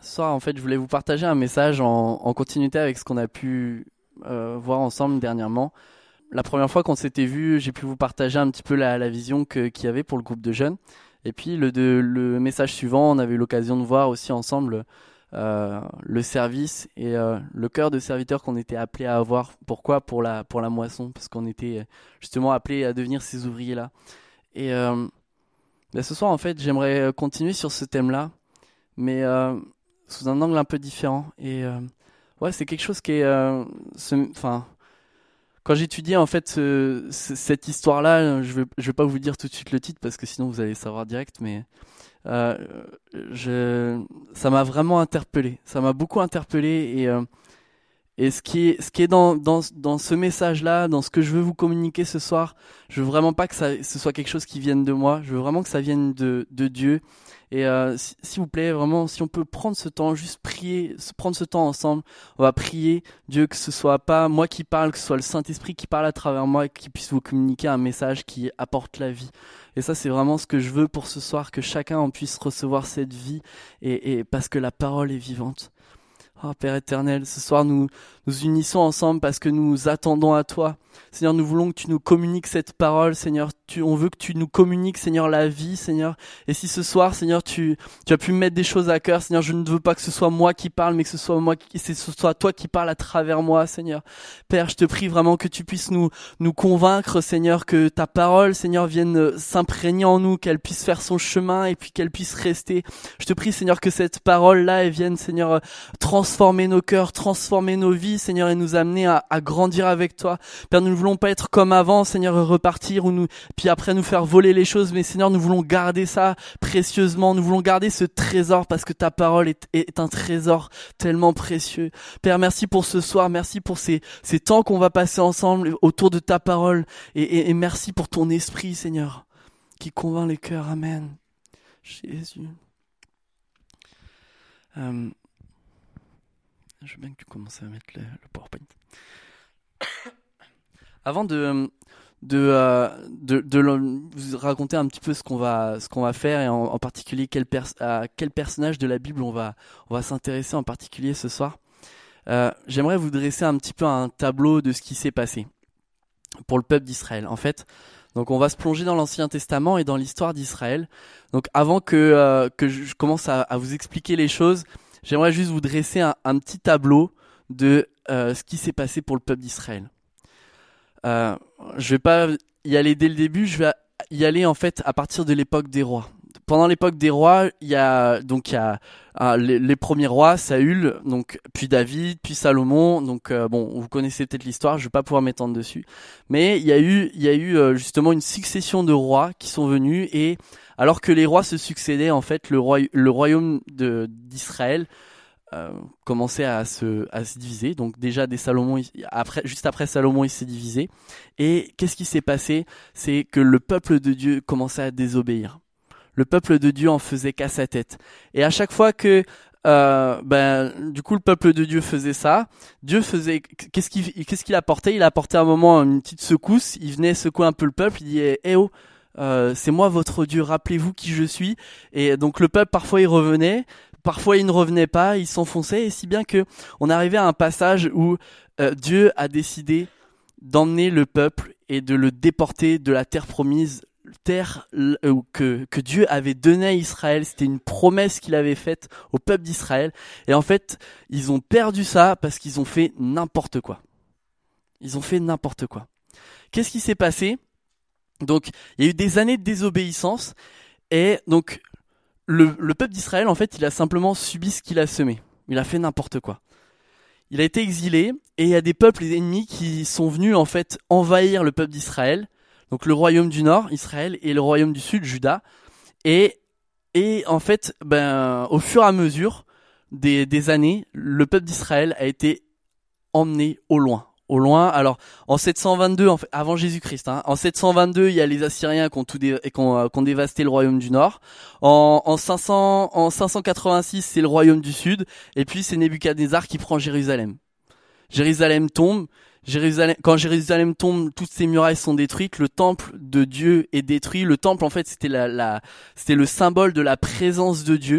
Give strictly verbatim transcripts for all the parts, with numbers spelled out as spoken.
Ce soir, en fait, je voulais vous partager un message en, en continuité avec ce qu'on a pu euh, voir ensemble dernièrement. La première fois qu'on s'était vu, j'ai pu vous partager un petit peu la, la vision que, qu'il y avait pour le groupe de jeunes. Et puis le, de, le message suivant, on avait eu l'occasion de voir aussi ensemble euh, le service et euh, le cœur de serviteur qu'on était appelés à avoir. Pourquoi ? Pour la, pour la moisson, parce qu'on était justement appelés à devenir ces ouvriers-là. Et euh, ben ce soir, en fait, j'aimerais continuer sur ce thème-là, mais euh, sous un angle un peu différent. Et euh, ouais, c'est quelque chose qui est... Euh, enfin... Quand j'étudiais en fait ce, ce, cette histoire-là, je vais, je vais pas vous dire tout de suite le titre parce que sinon vous allez savoir direct, mais euh, je, ça m'a vraiment interpellé. Ça m'a beaucoup interpellé et euh, et ce qui est, ce qui est dans dans dans ce message-là, dans ce que je veux vous communiquer ce soir, je veux vraiment pas que ça, ce soit quelque chose qui vienne de moi. Je veux vraiment que ça vienne de de Dieu. Et euh, s'il vous plaît, vraiment, si on peut prendre ce temps, juste prier, prendre ce temps ensemble, on va prier Dieu que ce soit pas moi qui parle, que ce soit le Saint-Esprit qui parle à travers moi et qui puisse vous communiquer un message qui apporte la vie. Et ça, c'est vraiment ce que je veux pour ce soir, que chacun en puisse recevoir cette vie, et, et parce que la parole est vivante. Oh Père éternel, ce soir nous nous unissons ensemble parce que nous attendons à toi. Seigneur, nous voulons que tu nous communiques cette parole, Seigneur. Tu, on veut que tu nous communiques, Seigneur, la vie, Seigneur. Et si ce soir, Seigneur, tu, tu as pu me mettre des choses à cœur, Seigneur, je ne veux pas que ce soit moi qui parle, mais que ce soit moi, qui, ce soit toi qui parle à travers moi, Seigneur. Père, je te prie vraiment que tu puisses nous, nous convaincre, Seigneur, que ta parole, Seigneur, vienne s'imprégner en nous, qu'elle puisse faire son chemin et puis qu'elle puisse rester. Je te prie, Seigneur, que cette parole-là, elle vienne, Seigneur, transformer nos cœurs, transformer nos vies, Seigneur, et nous amener à, à grandir avec toi. Père, nous ne voulons pas être comme avant, Seigneur, repartir ou nous, puis après nous faire voler les choses, mais Seigneur, nous voulons garder ça précieusement, nous voulons garder ce trésor parce que ta parole est, est un trésor tellement précieux. Père, merci pour ce soir, merci pour ces, ces temps qu'on va passer ensemble autour de ta parole, et, et, et merci pour ton esprit, Seigneur, qui convainc les cœurs. Amen. Jésus. Euh, je veux bien que tu commences à mettre le, le PowerPoint. Avant de de, euh, de de vous raconter un petit peu ce qu'on va ce qu'on va faire et en, en particulier quel pers- à quel personnage de la Bible on va on va s'intéresser en particulier ce soir, euh, j'aimerais vous dresser un petit peu un tableau de ce qui s'est passé pour le peuple d'Israël. En fait, donc on va se plonger dans l'Ancien Testament et dans l'histoire d'Israël. Donc avant que euh, que je commence à, à vous expliquer les choses, j'aimerais juste vous dresser un, un petit tableau de euh, ce qui s'est passé pour le peuple d'Israël. Euh, je vais pas y aller dès le début, je vais y aller en fait à partir de l'époque des rois. Pendant l'époque des rois, il y a donc il y a euh, les, les premiers rois, Saül, donc puis David, puis Salomon. Donc euh, bon, vous connaissez peut-être l'histoire, je vais pas pouvoir m'étendre dessus. Mais il y a eu il y a eu euh, justement une succession de rois qui sont venus, et alors que les rois se succédaient, en fait, le roi le royaume de d'Israël Euh, commençait à se à se diviser. Donc déjà des Salomon, après juste après Salomon, il s'est divisé. Et qu'est-ce qui s'est passé ? C'est que le peuple de Dieu commençait à désobéir. Le peuple de Dieu en faisait qu'à sa tête. Et à chaque fois que euh, ben du coup le peuple de Dieu faisait ça, Dieu faisait qu'est-ce qu'il qu'est-ce qu'il apportait ? Il apportait à un moment une petite secousse. Il venait secouer un peu le peuple. Il disait eh oh, euh, c'est moi votre Dieu. Rappelez-vous qui je suis. Et donc le peuple parfois il revenait. Parfois, il ne revenait pas, il s'enfonçait, et si bien que on arrivait à un passage où euh, Dieu a décidé d'emmener le peuple et de le déporter de la terre promise, terre euh, que que Dieu avait donnée à Israël. C'était une promesse qu'il avait faite au peuple d'Israël. Et en fait, ils ont perdu ça parce qu'ils ont fait n'importe quoi. Ils ont fait n'importe quoi. Qu'est-ce qui s'est passé ? Donc, il y a eu des années de désobéissance, et donc Le, le peuple d'Israël, en fait, il a simplement subi ce qu'il a semé. Il a fait n'importe quoi. Il a été exilé, et il y a des peuples ennemis qui sont venus, en fait, envahir le peuple d'Israël. Donc le royaume du nord, Israël, et le royaume du sud, Juda. Et, et en fait, ben, au fur et à mesure des, des années, le peuple d'Israël a été emmené au loin. Au loin, alors en sept cent vingt-deux, en fait, avant Jésus-Christ, hein, en sept cent vingt-deux, il y a les Assyriens qui ont tout dé, qui ont, qui ont dévasté le royaume du Nord. En, en cinq cents, en cinq cent quatre-vingt-six, c'est le royaume du Sud, et puis c'est Nebuchadnezzar qui prend Jérusalem. Jérusalem tombe. Jérusalem, quand Jérusalem tombe, toutes ces murailles sont détruites. Le temple de Dieu est détruit. Le temple, en fait, c'était la, la, c'était le symbole de la présence de Dieu.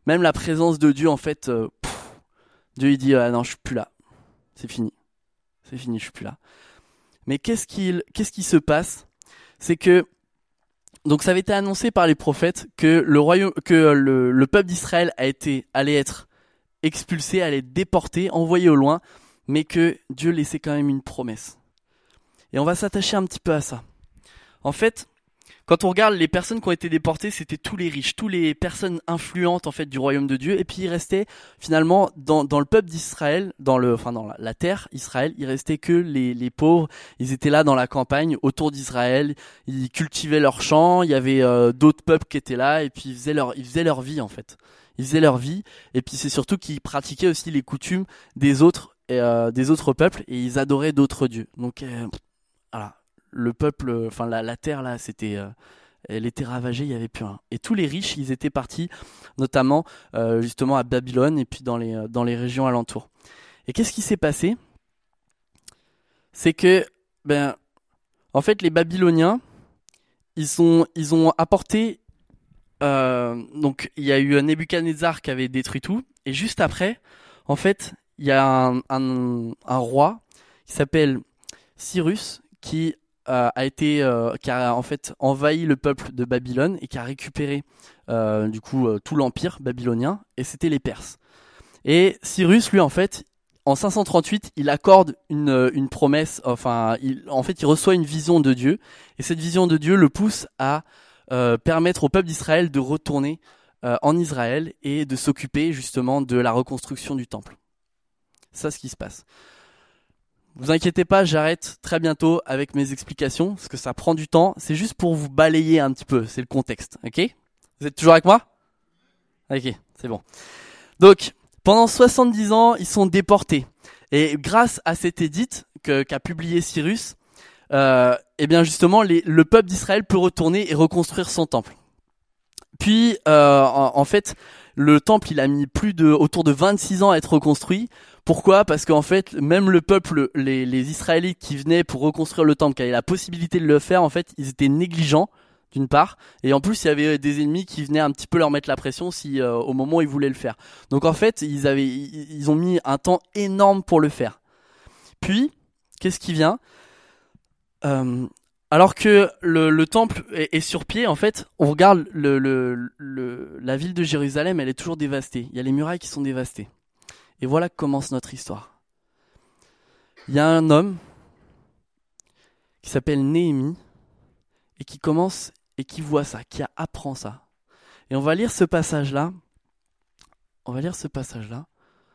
même la présence de Dieu, en fait, euh, pff, Dieu il dit ah non, je suis plus là, c'est fini, c'est fini, je suis plus là. Mais qu'est-ce qu'il, qu'est-ce qui se passe? C'est que donc ça avait été annoncé par les prophètes que le royaume, que le, le peuple d'Israël a été allait être expulsé, allait être déporté, envoyé au loin, mais que Dieu laissait quand même une promesse. Et on va s'attacher un petit peu à ça. En fait, quand on regarde les personnes qui ont été déportées, c'était tous les riches, toutes les personnes influentes en fait du royaume de Dieu. Et puis il restait finalement dans, dans le peuple d'Israël, dans le, enfin dans la, la terre Israël, il restait que les, les pauvres. Ils étaient là dans la campagne autour d'Israël. Ils cultivaient leurs champs. Il y avait euh, d'autres peuples qui étaient là et puis ils faisaient leur, ils faisaient leur vie en fait. Ils faisaient leur vie. Et puis c'est surtout qu'ils pratiquaient aussi les coutumes des autres, euh, des autres peuples et ils adoraient d'autres dieux. Donc euh, voilà. Le peuple, enfin la, la terre là, c'était, euh, elle était ravagée, il y avait plus rien. Et tous les riches, ils étaient partis, notamment euh, justement à Babylone et puis dans les dans les régions alentours. Et qu'est-ce qui s'est passé? C'est que, ben, en fait, les Babyloniens, ils sont, ils ont apporté, euh, donc il y a eu Nebuchadnezzar qui avait détruit tout, et juste après, en fait, il y a un, un, un roi qui s'appelle Cyrus qui Euh, a été euh, qui a en fait envahi le peuple de Babylone et qui a récupéré euh, du coup euh, tout l'empire babylonien, et c'était les Perses. Et Cyrus, lui, en fait, en cinq cent trente-huit, il accorde une une promesse, enfin il, en fait il reçoit une vision de Dieu, et cette vision de Dieu le pousse à euh, permettre au peuple d'Israël de retourner euh, en Israël et de s'occuper justement de la reconstruction du temple. C'est ça ce qui se passe. Vous inquiétez pas, j'arrête très bientôt avec mes explications, parce que ça prend du temps. C'est juste pour vous balayer un petit peu, c'est le contexte, ok? Vous êtes toujours avec moi? Ok, c'est bon. Donc, pendant soixante-dix ans, ils sont déportés. Et grâce à cet édit que, qu'a publié Cyrus, euh, eh bien justement, les, le peuple d'Israël peut retourner et reconstruire son temple. Puis, euh, en, en fait, le temple, il a mis plus de, autour de vingt-six ans à être reconstruit. Pourquoi? Parce qu'en fait, même le peuple, les, les Israélites qui venaient pour reconstruire le temple, qui avaient la possibilité de le faire, en fait, ils étaient négligents, d'une part. Et en plus, il y avait des ennemis qui venaient un petit peu leur mettre la pression si, euh, au moment où ils voulaient le faire. Donc en fait, ils avaient, ils, ils ont mis un temps énorme pour le faire. Puis, qu'est-ce qui vient? Euh, alors que le, le temple est, est sur pied, en fait, on regarde le, le, le, la ville de Jérusalem, elle est toujours dévastée. Il y a les murailles qui sont dévastées. Et voilà que commence notre histoire. Il y a un homme qui s'appelle Néhémie et qui commence et qui voit ça, qui apprend ça. Et on va lire ce passage-là. On va lire ce passage-là.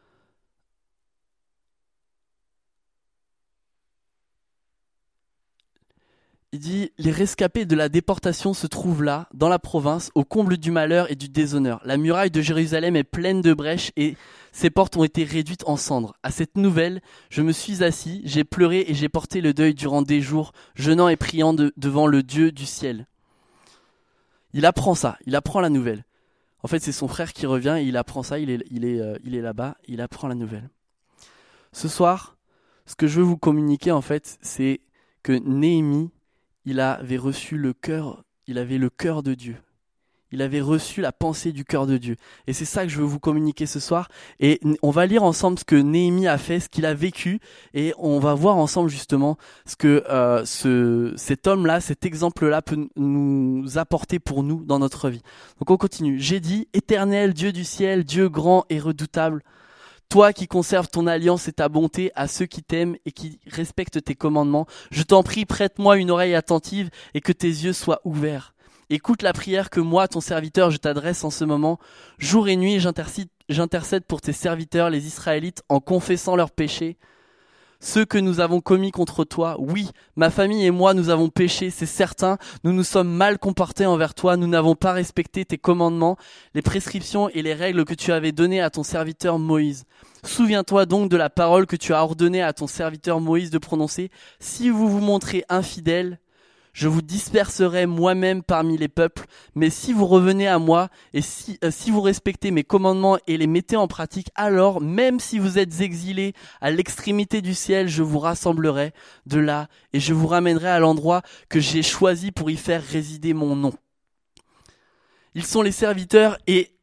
Il dit « Les rescapés de la déportation se trouvent là, dans la province, au comble du malheur et du déshonneur. La muraille de Jérusalem est pleine de brèches et ses portes ont été réduites en cendres. À cette nouvelle, je me suis assis, j'ai pleuré et j'ai porté le deuil durant des jours, jeûnant et priant de, devant le Dieu du ciel. » Il apprend ça, il apprend la nouvelle. En fait, c'est son frère qui revient et il apprend ça, il est, il est, euh, il est là-bas, il apprend la nouvelle. Ce soir, ce que je veux vous communiquer, en fait, c'est que Néhémie, il avait reçu le cœur, il avait le cœur de Dieu. Il avait reçu la pensée du cœur de Dieu. Et c'est ça que je veux vous communiquer ce soir. Et on va lire ensemble ce que Néhémie a fait, ce qu'il a vécu. Et on va voir ensemble justement ce que euh, ce, cet homme-là, cet exemple-là peut nous apporter pour nous dans notre vie. Donc on continue. J'ai dit, Éternel, Dieu du ciel, Dieu grand et redoutable, toi qui conserves ton alliance et ta bonté à ceux qui t'aiment et qui respectent tes commandements, je t'en prie, prête-moi une oreille attentive et que tes yeux soient ouverts. Écoute la prière que moi, ton serviteur, je t'adresse en ce moment. Jour et nuit, j'intercède, j'intercède pour tes serviteurs, les Israélites, en confessant leurs péchés. Ceux que nous avons commis contre toi, oui, ma famille et moi, nous avons péché, c'est certain. Nous nous sommes mal comportés envers toi, nous n'avons pas respecté tes commandements, les prescriptions et les règles que tu avais données à ton serviteur Moïse. Souviens-toi donc de la parole que tu as ordonné à ton serviteur Moïse de prononcer. Si vous vous montrez infidèles, je vous disperserai moi-même parmi les peuples, mais si vous revenez à moi et si, euh, si vous respectez mes commandements et les mettez en pratique, alors, même si vous êtes exilés à l'extrémité du ciel, je vous rassemblerai de là et je vous ramènerai à l'endroit que j'ai choisi pour y faire résider mon nom. Ils sont les serviteurs et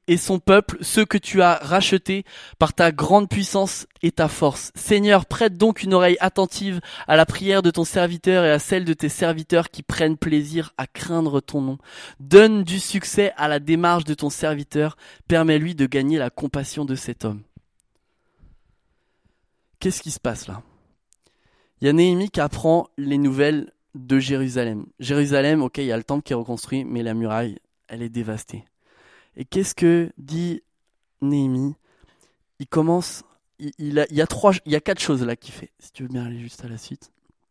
et son peuple, ceux que tu as rachetés par ta grande puissance et ta force. Seigneur, prête donc une oreille attentive à la prière de ton serviteur et à celle de tes serviteurs qui prennent plaisir à craindre ton nom. Donne du succès à la démarche de ton serviteur, permets-lui de gagner la compassion de cet homme. Qu'est-ce qui se passe là ? Il y a Néhémie qui apprend les nouvelles de Jérusalem. Jérusalem, ok, il y a le temple qui est reconstruit, mais la muraille, elle est dévastée. Et qu'est-ce que dit Néhémie ? Il commence, il, il, a, il y a trois, il y a quatre choses là qu'il fait. Si tu veux bien aller juste à la suite.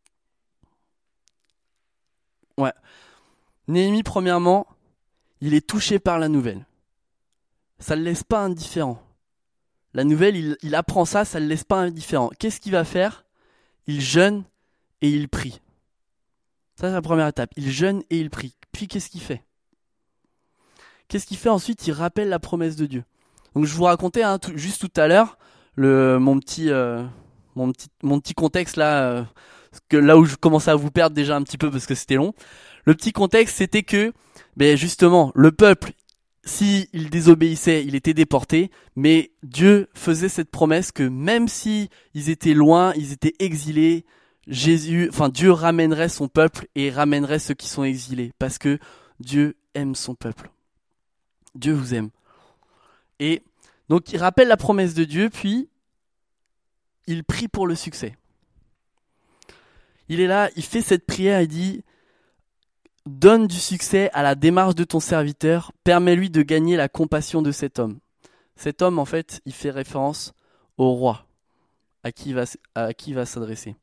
Ouais. Néhémie, premièrement, il est touché par la nouvelle. Ça ne le laisse pas indifférent. La nouvelle, il, il apprend ça, ça ne le laisse pas indifférent. Qu'est-ce qu'il va faire ? Il jeûne et il prie. Ça, c'est la première étape. Il jeûne et il prie. Puis, qu'est-ce qu'il fait ? Qu'est-ce qu'il fait ensuite ? Il rappelle la promesse de Dieu. Donc je vous racontais hein, tout, juste tout à l'heure le mon petit euh, mon petit mon petit contexte là euh, que là où je commençais à vous perdre déjà un petit peu parce que c'était long. Le petit contexte c'était que ben justement le peuple si il désobéissait, il était déporté, mais Dieu faisait cette promesse que même si ils étaient loin, ils étaient exilés, Jésus, enfin Dieu ramènerait son peuple et ramènerait ceux qui sont exilés parce que Dieu aime son peuple. Dieu vous aime. Et donc il rappelle la promesse de Dieu, puis il prie pour le succès. Il est là, il fait cette prière, il dit « Donne du succès à la démarche de ton serviteur, permets-lui de gagner la compassion de cet homme. » Cet homme, en fait, il fait référence au roi, à qui il va, à qui il va s'adresser.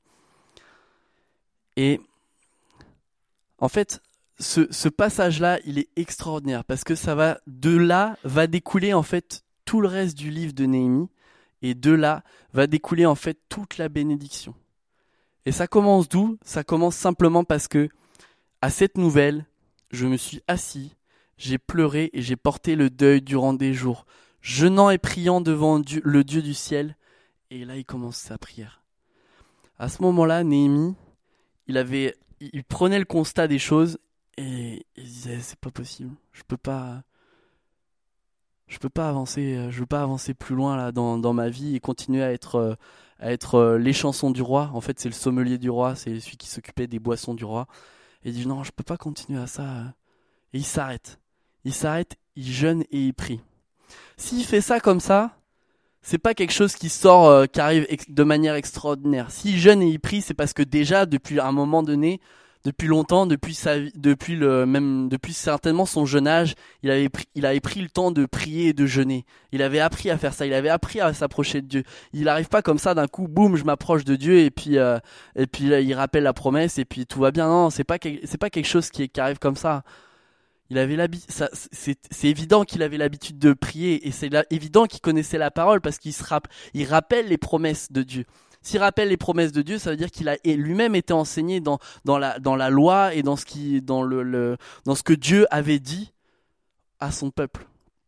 Et en fait, Ce, ce passage-là, il est extraordinaire parce que ça va de là va découler en fait tout le reste du livre de Néhémie et de là va découler en fait toute la bénédiction. Et ça commence d'où ? Ça commence simplement parce que à cette nouvelle, je me suis assis, j'ai pleuré et j'ai porté le deuil durant des jours, jeûnant et priant devant Dieu, le Dieu du ciel. Et là, il commence sa prière. À ce moment-là, Néhémie, il avait, il prenait le constat des choses. Et il disait c'est pas possible, je peux pas, je peux pas avancer, je veux pas avancer plus loin là dans dans ma vie et continuer à être à être les chansons du roi. En fait c'est le sommelier du roi, c'est celui qui s'occupait des boissons du roi. Et il dit non je peux pas continuer à ça. Et il s'arrête, il s'arrête, il jeûne et il prie. S'il fait ça comme ça, c'est pas quelque chose qui sort, euh, qui arrive ex- de manière extraordinaire. S'il jeûne et il prie, c'est parce que déjà depuis un moment donné. Depuis longtemps, depuis sa vie, depuis le même, depuis certainement son jeune âge, il avait pris, il avait pris le temps de prier et de jeûner. Il avait appris à faire ça. Il avait appris à s'approcher de Dieu. Il n'arrive pas comme ça d'un coup, boum, je m'approche de Dieu et puis euh, et puis là, il rappelle la promesse et puis tout va bien. Non, c'est pas c'est pas quelque chose qui, qui arrive comme ça. Il avait l'habitude, ça, c'est, c'est évident qu'il avait l'habitude de prier et c'est là, évident qu'il connaissait la parole parce qu'il se rapp, il rappelle les promesses de Dieu. S'il rappelle les promesses de Dieu, ça veut dire qu'il a lui-même été enseigné dans, dans, la, dans la loi et dans ce, qui, dans, le, le, dans ce que Dieu avait dit à son peuple.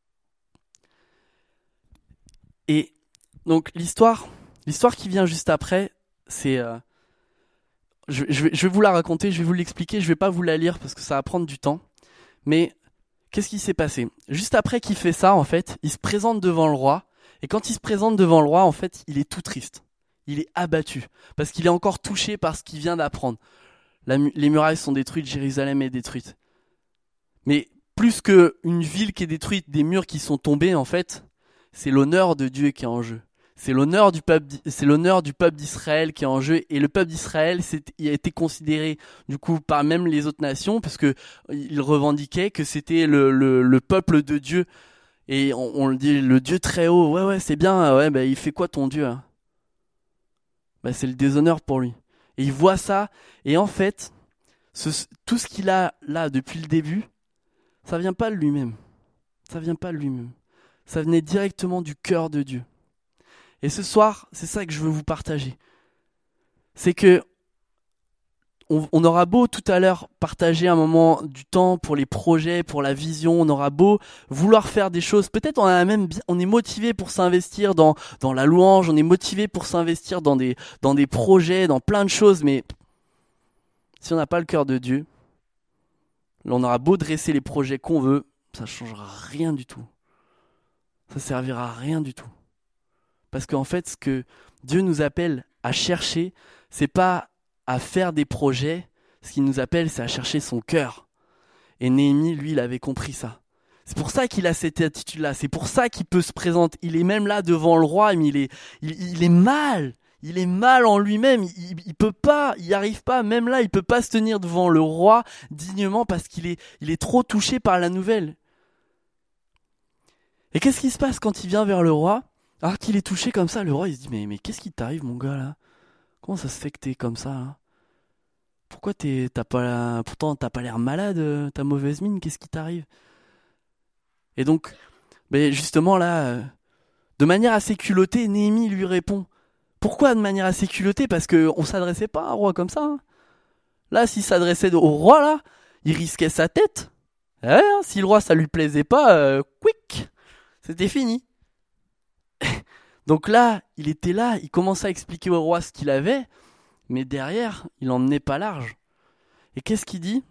Et donc l'histoire, l'histoire qui vient juste après, c'est... Euh, je, je, vais, je vais vous la raconter, je vais vous l'expliquer, je vais pas vous la lire parce que ça va prendre du temps. Mais qu'est-ce qui s'est passé ? Juste après qu'il fait ça, en fait, il se présente devant le roi. Et quand il se présente devant le roi, en fait, il est tout triste. Il est abattu parce qu'il est encore touché par ce qu'il vient d'apprendre. La, les murailles sont détruites, Jérusalem est détruite. Mais plus qu'une ville qui est détruite, des murs qui sont tombés, en fait, c'est l'honneur de Dieu qui est en jeu. C'est l'honneur du peuple, c'est l'honneur du peuple d'Israël qui est en jeu. Et le peuple d'Israël, c'est, il a été considéré du coup par même les autres nations parce que ils revendiquaient que c'était le, le, le peuple de Dieu. Et on, on le dit, le Dieu très haut. Ouais ouais, c'est bien. Ouais, bah il fait quoi ton Dieu hein Bah, c'est le déshonneur pour lui. Et il voit ça, et en fait, ce, tout ce qu'il a là depuis le début, ça vient pas de lui-même. Ça vient pas de lui-même. Ça venait directement du cœur de Dieu. Et ce soir, c'est ça que je veux vous partager. C'est que on, on aura beau tout à l'heure partager un moment du temps pour les projets, pour la vision, on aura beau vouloir faire des choses, peut-être on a même on est motivé pour s'investir dans dans la louange, on est motivé pour s'investir dans des dans des projets, dans plein de choses, mais si on n'a pas le cœur de Dieu, on aura beau dresser les projets qu'on veut, ça changera rien du tout. ça servira à rien du tout. Parce qu'en fait, ce que Dieu nous appelle à chercher, c'est pas à faire des projets. Ce qu'il nous appelle, c'est à chercher son cœur. Et Néhémie, lui, il avait compris ça. C'est pour ça qu'il a cette attitude-là. C'est pour ça qu'il peut se présenter. Il est même là devant le roi, mais il est, il, il est mal. Il est mal en lui-même. Il, il peut pas, il n'y arrive pas. Même là, il peut pas se tenir devant le roi dignement parce qu'il est, il est trop touché par la nouvelle. Et qu'est-ce qui se passe quand il vient vers le roi? Alors qu'il est touché comme ça, le roi, il se dit, mais, mais qu'est-ce qui t'arrive, mon gars, là? Comment ça se fait que t'es comme ça, là? Pourquoi t'es, t'as pas la... Pourtant, t'as pas l'air malade, euh, t'as mauvaise mine, qu'est-ce qui t'arrive? Et donc, ben justement là, euh, de manière assez culottée, Néhémie lui répond. Pourquoi de manière assez culottée? Parce qu'on s'adressait pas à un roi comme ça. Hein. Là, s'il s'adressait au roi, là, il risquait sa tête. Eh ouais, hein, si le roi, ça lui plaisait pas, euh, quick, c'était fini. Donc là, il était là, il commençait à expliquer au roi ce qu'il avait, mais derrière, il n'emmenait pas large. Et qu'est-ce qu'il dit?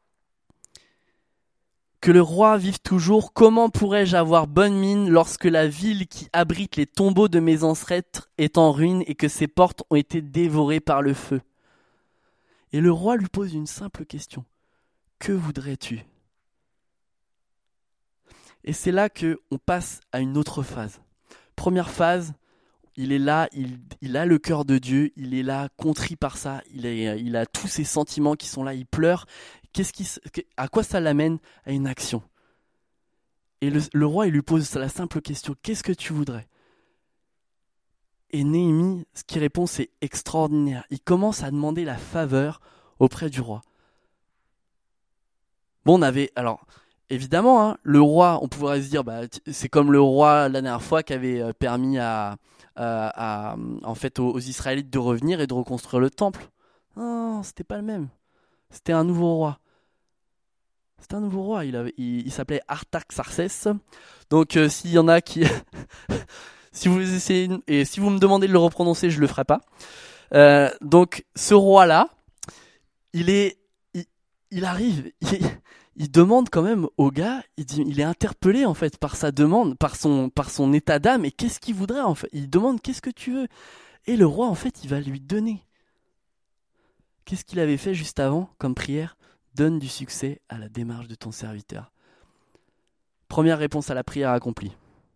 Que le roi vive toujours, comment pourrais-je avoir bonne mine lorsque la ville qui abrite les tombeaux de mes ancêtres est en ruine et que ses portes ont été dévorées par le feu? Et le roi lui pose une simple question. Que voudrais-tu? Et c'est là qu'on passe à une autre phase. Première phase, il est là, il, il a le cœur de Dieu, il est là, contrit par ça, il, est, il a tous ses sentiments qui sont là, il pleure. Qu'est-ce qui, à quoi ça l'amène? À une action. Et le, le roi, il lui pose la simple question, qu'est-ce que tu voudrais? Et Néhémie, ce qu'il répond, c'est extraordinaire. Il commence à demander la faveur auprès du roi. Bon, on avait, alors, évidemment, hein, le roi, on pourrait se dire, bah, c'est comme le roi la dernière fois qui avait permis à, à, à en fait, aux, aux Israélites de revenir et de reconstruire le temple. Non, c'était pas le même. C'était un nouveau roi. C'était un nouveau roi. Il, avait, il, il s'appelait Artaxerxès. Donc, euh, s'il y en a qui, si vous essayez et si vous me demandez de le reprononcer, je le ferai pas. Euh, donc, ce roi-là, il est, il, il arrive, il, il demande quand même au gars. Il dit, il est interpellé en fait par sa demande, par son, par son état d'âme. Et qu'est-ce qu'il voudrait en fait? Il demande, qu'est-ce que tu veux? Et le roi en fait, il va lui donner. Qu'est-ce qu'il avait fait juste avant comme prière? Donne du succès à la démarche de ton serviteur. Première réponse à la prière accomplie.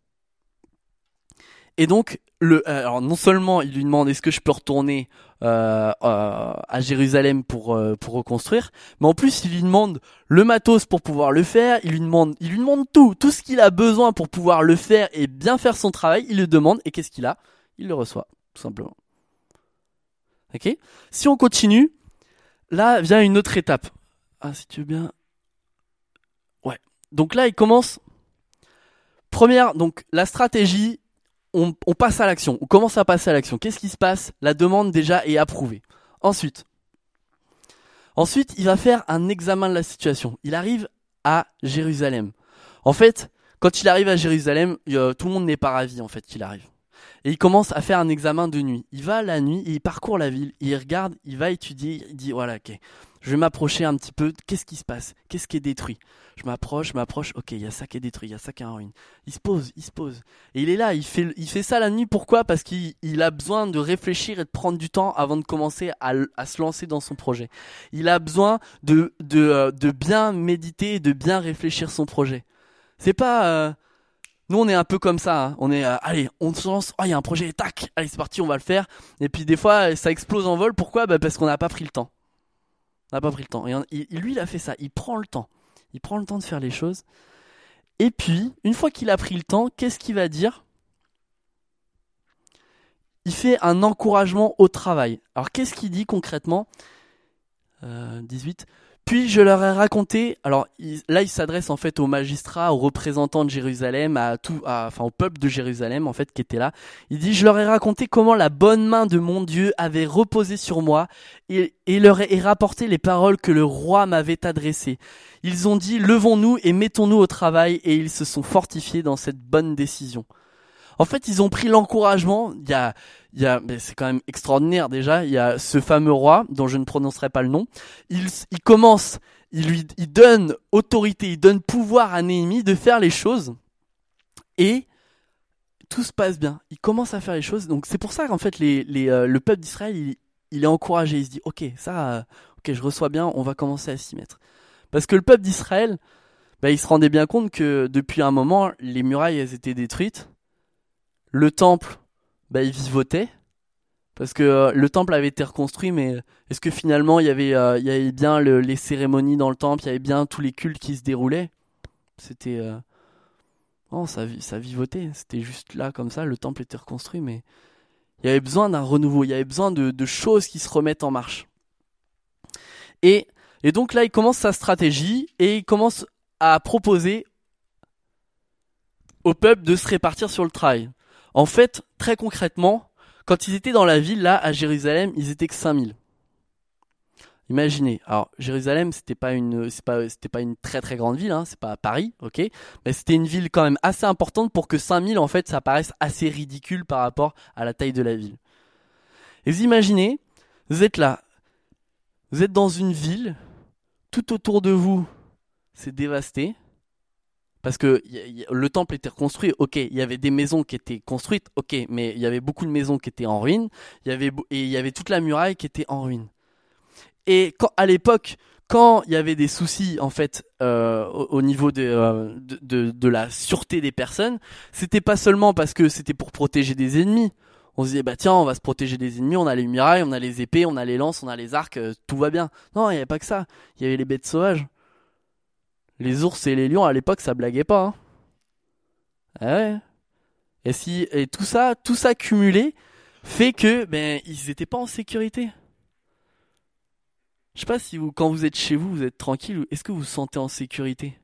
Et donc, le, alors non seulement il lui demande est-ce que je peux retourner euh, euh, à Jérusalem pour euh, pour reconstruire, mais en plus il lui demande le matos pour pouvoir le faire. Il lui demande, il lui demande tout, tout ce qu'il a besoin pour pouvoir le faire et bien faire son travail. Il le demande et qu'est-ce qu'il a? Il le reçoit, tout simplement. Ok? Si on continue, là vient une autre étape. Ah, si tu veux bien. Ouais. Donc là, il commence. Première, donc la stratégie, on, on passe à l'action. On commence à passer à l'action. Qu'est-ce qui se passe? La demande déjà est approuvée. Ensuite, ensuite, il va faire un examen de la situation. Il arrive à Jérusalem. En fait, quand il arrive à Jérusalem, euh, tout le monde n'est pas ravi en fait qu'il arrive. Et il commence à faire un examen de nuit. Il va la nuit et il parcourt la ville. Il regarde, il va étudier. Il dit voilà, ok. Je vais m'approcher un petit peu. Qu'est-ce qui se passe? Qu'est-ce qui est détruit? Je m'approche, je m'approche. Ok, il y a ça qui est détruit, il y a ça qui est en ruine. Il se pose, il se pose. Et il est là, il fait, il fait ça la nuit. Pourquoi? Parce qu'il il a besoin de réfléchir et de prendre du temps avant de commencer à, à se lancer dans son projet. Il a besoin de, de, de bien méditer et de bien réfléchir son projet. C'est pas... Euh, nous, on est un peu comme ça. Hein. On est, euh, allez, on se lance. Oh, il y a un projet, tac. Allez, c'est parti, on va le faire. Et puis des fois, ça explose en vol. Pourquoi? Bah, parce qu'on n'a pas pris le temps. On n'a pas pris le temps. Et on, il, lui, il a fait ça. Il prend le temps. Il prend le temps de faire les choses. Et puis, une fois qu'il a pris le temps, qu'est-ce qu'il va dire? Il fait un encouragement au travail. Alors, qu'est-ce qu'il dit concrètement? euh, dix-huit. Puis je leur ai raconté, alors il, là il s'adresse en fait aux magistrats, aux représentants de Jérusalem, à tout, à, enfin au peuple de Jérusalem en fait qui était là. Il dit je leur ai raconté comment la bonne main de mon Dieu avait reposé sur moi et, et leur ai rapporté les paroles que le roi m'avait adressées. Ils ont dit levons-nous et mettons-nous au travail et ils se sont fortifiés dans cette bonne décision. En fait, ils ont pris l'encouragement. Il y a, il y a, mais c'est quand même extraordinaire déjà. Il y a ce fameux roi dont je ne prononcerai pas le nom. Il, il commence, il lui, il donne autorité, il donne pouvoir à Néhémie de faire les choses. Et tout se passe bien. Il commence à faire les choses. Donc c'est pour ça qu'en fait les, les, euh, le peuple d'Israël, il, il est encouragé. Il se dit, ok, ça, euh, ok, je reçois bien, on va commencer à s'y mettre. Parce que le peuple d'Israël, bah, il se rendait bien compte que depuis un moment, les murailles, elles étaient détruites. Le temple, bah, il vivotait. Parce que euh, le temple avait été reconstruit, mais est-ce que finalement il y avait, euh, il y avait bien le, les cérémonies dans le temple, il y avait bien tous les cultes qui se déroulaient? C'était... Euh... Non, ça, ça vivotait. C'était juste là, comme ça, le temple était reconstruit, mais il y avait besoin d'un renouveau, il y avait besoin de, de choses qui se remettent en marche. Et, et donc là, il commence sa stratégie, et il commence à proposer au peuple de se répartir sur le travail. En fait, très concrètement, quand ils étaient dans la ville, là, à Jérusalem, ils étaient que cinq mille. Imaginez. Alors, Jérusalem, c'était pas une, c'est pas, c'était pas une très très grande ville, hein, c'est pas Paris, ok? Mais c'était une ville quand même assez importante pour que cinq mille, en fait, ça paraisse assez ridicule par rapport à la taille de la ville. Et vous imaginez, vous êtes là, vous êtes dans une ville, tout autour de vous, c'est dévasté. Parce que y a, y a, le temple était reconstruit, ok, il y avait des maisons qui étaient construites, ok, mais il y avait beaucoup de maisons qui étaient en ruine, y avait, et il y avait toute la muraille qui était en ruine. Et quand, à l'époque, quand il y avait des soucis en fait euh, au, au niveau de, euh, de, de, de la sûreté des personnes, c'était pas seulement parce que c'était pour protéger des ennemis. On se disait bah tiens, on va se protéger des ennemis, on a les murailles, on a les épées, on a les lances, on a les arcs, euh, tout va bien. Non, il y avait pas que ça. Il y avait les bêtes sauvages. Les ours et les lions à l'époque, ça blaguait pas. Hein. Ah ouais. Et si et tout ça, tout ça cumulé fait que ben ils étaient pas en sécurité. Je sais pas si vous, quand vous êtes chez vous, vous êtes tranquille. Ou est-ce que vous vous sentez en sécurité?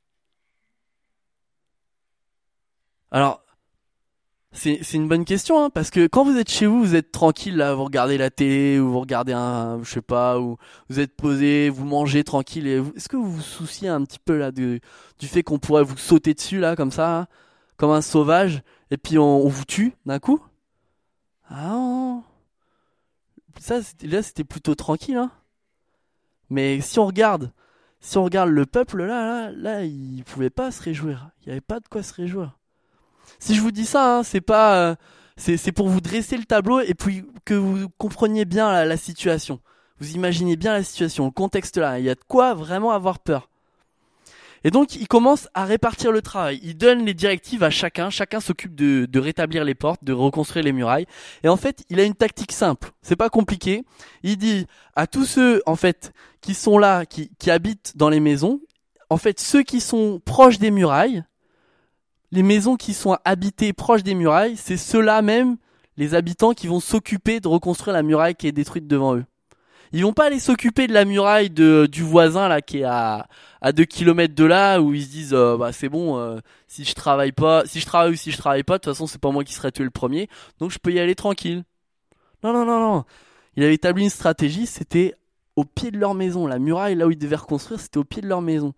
Alors, c'est c'est une bonne question, hein, parce que quand vous êtes chez vous, vous êtes tranquille là, vous regardez la télé ou vous regardez un, je sais pas, ou vous êtes posé, vous mangez tranquille. Et vous, est-ce que vous vous souciez un petit peu là de, du fait qu'on pourrait vous sauter dessus là, comme ça, hein, comme un sauvage, et puis on, on vous tue d'un coup? Ah non. Ça, c'était- là, c'était plutôt tranquille, hein. Mais si on regarde, si on regarde le peuple là, là, là, il pouvait pas se réjouir. Il y avait pas de quoi se réjouir. Si je vous dis ça, hein, c'est pas, euh, c'est, c'est pour vous dresser le tableau et puis que vous compreniez bien la, la situation. Vous imaginez bien la situation, le contexte là. Il y a de quoi vraiment avoir peur. Et donc, il commence à répartir le travail. Il donne les directives à chacun. Chacun s'occupe de, de rétablir les portes, de reconstruire les murailles. Et en fait, il a une tactique simple. C'est pas compliqué. Il dit à tous ceux, en fait, qui sont là, qui, qui habitent dans les maisons, en fait, ceux qui sont proches des murailles, les maisons qui sont habitées proches des murailles, c'est ceux-là même, les habitants, qui vont s'occuper de reconstruire la muraille qui est détruite devant eux. Ils vont pas aller s'occuper de la muraille de, du voisin là qui est à, à deux kilomètres de là, où ils se disent euh, bah c'est bon, euh, si je travaille pas, si je travaille ou si je travaille pas, de toute façon c'est pas moi qui serai tué le premier, donc je peux y aller tranquille. Non non non non, il avait établi une stratégie, c'était au pied de leur maison, la muraille là où ils devaient reconstruire, c'était au pied de leur maison.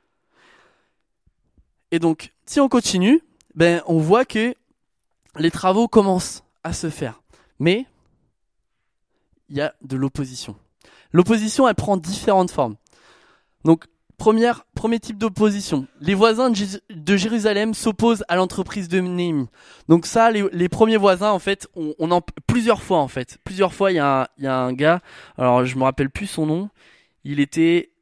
Et donc si on continue, ben on voit que les travaux commencent à se faire, mais il y a de l'opposition. L'opposition, elle prend différentes formes. Donc, première, premier type d'opposition. Les voisins de, J- de Jérusalem s'opposent à l'entreprise de Néhémie. Donc ça, les, les premiers voisins, en fait, on, on en plusieurs fois, en fait, plusieurs fois, il y a un, il y a un gars. Alors, je me rappelle plus son nom. Il était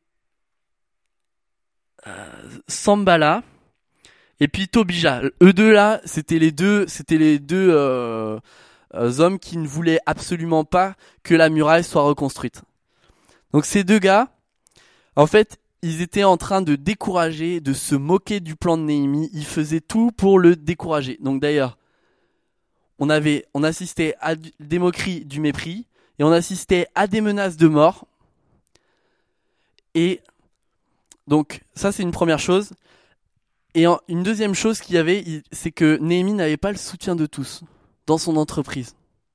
euh, Sambala et puis Tobija. Eux deux là, c'était les deux, c'était les deux euh, euh, hommes qui ne voulaient absolument pas que la muraille soit reconstruite. Donc ces deux gars, en fait, ils étaient en train de décourager, de se moquer du plan de Néhémie. Ils faisaient tout pour le décourager. Donc d'ailleurs, on avait, on assistait à des moqueries, du mépris, et on assistait à des menaces de mort. Et donc ça, c'est une première chose. Et en, une deuxième chose qu'il y avait, c'est que Néhémie n'avait pas le soutien de tous dans son entreprise.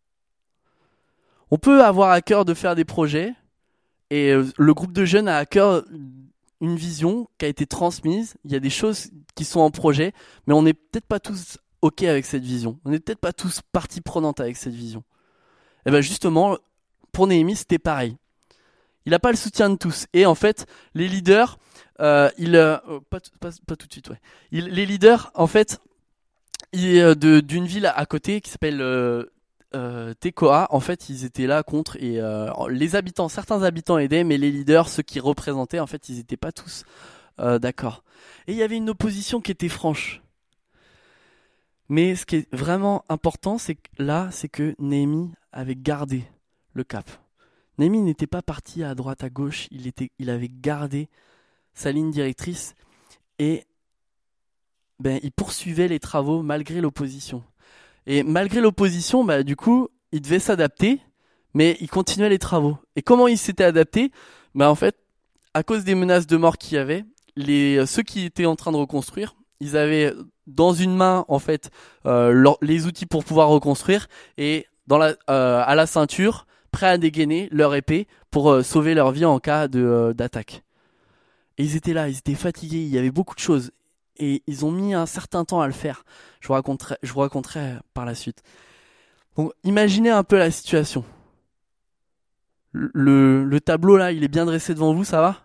On peut avoir à cœur de faire des projets, et euh, le groupe de jeunes a à cœur une vision qui a été transmise. Il y a des choses qui sont en projet, mais on n'est peut-être pas tous ok avec cette vision. On n'est peut-être pas tous partie prenante avec cette vision. Et ben justement, pour Néhémie, c'était pareil. Il n'a pas le soutien de tous. Et en fait, les leaders, euh, ils, euh, pas, pas, pas tout de suite, ouais. Ils, les leaders, en fait, et, euh, de, d'une ville à côté qui s'appelle euh, euh, Tekoa. En fait, ils étaient là contre et euh, les habitants, certains habitants aidaient, mais les leaders, ceux qui représentaient, en fait, ils n'étaient pas tous euh, d'accord. Et il y avait une opposition qui était franche. Mais ce qui est vraiment important, c'est que là, c'est que Néhémie avait gardé le cap. Néhémie n'était pas parti à droite, à gauche, il, était, il avait gardé sa ligne directrice et ben, il poursuivait les travaux malgré l'opposition. Et malgré l'opposition, bah, du coup, il devait s'adapter, mais il continuait les travaux. Et comment il s'était adapté? Bah, en fait, à cause des menaces de mort qu'il y avait, les, ceux qui étaient en train de reconstruire, ils avaient dans une main en fait euh, leur, les outils pour pouvoir reconstruire et dans la, euh, à la ceinture, prêts à dégainer leur épée pour euh, sauver leur vie en cas de, euh, d'attaque. Et ils étaient là, ils étaient fatigués, il y avait beaucoup de choses. Et ils ont mis un certain temps à le faire. Je vous raconterai, je vous raconterai par la suite. Donc, imaginez un peu la situation. Le, le tableau là, il est bien dressé devant vous, ça va?